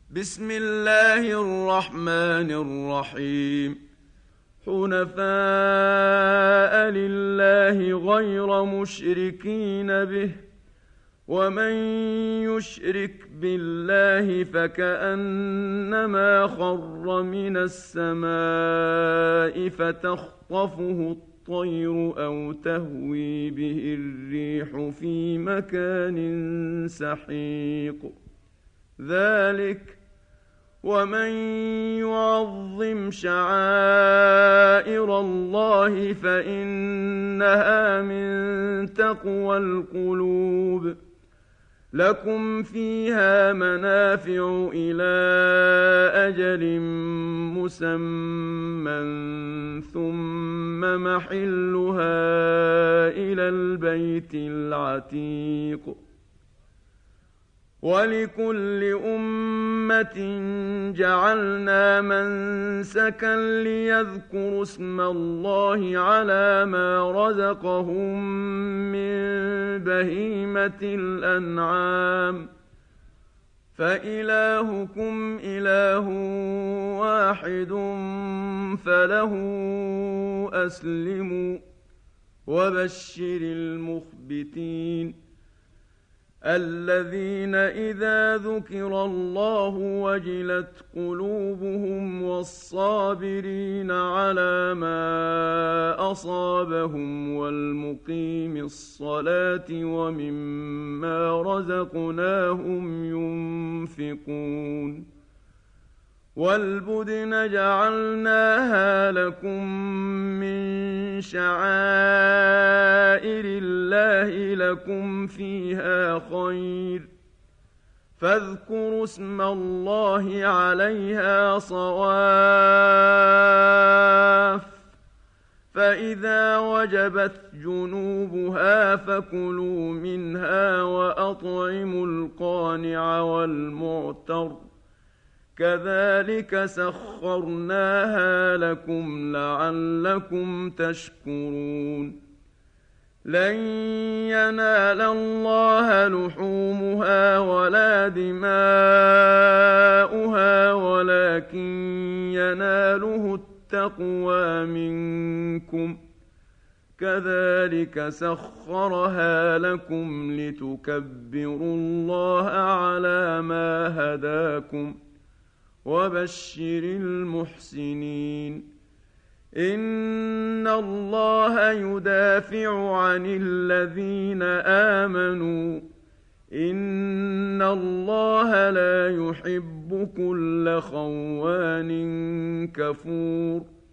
بسم الله الرحمن الرحيم. حنفاء لله غير مشركين به، ومن يشرك بالله فكأنما خر من السماء فتخطفه الطير أو تهوي به الريح في مكان سحيق. ذلك ومن يعظم شعائر الله فإنها من تقوى القلوب. لكم فيها منافع إلى أجل مسمى ثم محلها إلى البيت العتيق. ولكل أمة جعلنا منسكا ليذكروا اسم الله على ما رزقهم من بهيمة الأنعام، فإلهكم إله واحد فله أسلموا. وبشر المخبتين الذين إذا ذكر الله وجلت قلوبهم، والصابرين على ما أصابهم، والمقيم الصلاة ومما رزقناهم ينفقون. والبدن جعلناها لكم من شعائر الله لكم فيها خير، فاذكروا اسم الله عليها صواف. فإذا وجبت جنوبها فكلوا منها وأطعموا القانع والمعتر، كذلك سخرناها لكم لعلكم تشكرون. لن ينال الله لحومها ولا دماؤها ولكن يناله التقوى منكم. كذلك سخرها لكم لتكبروا الله على ما هداكم. وبشر المحسنين. إن الله يدافع عن الذين آمنوا، إن الله لا يحب كل خوان كفور.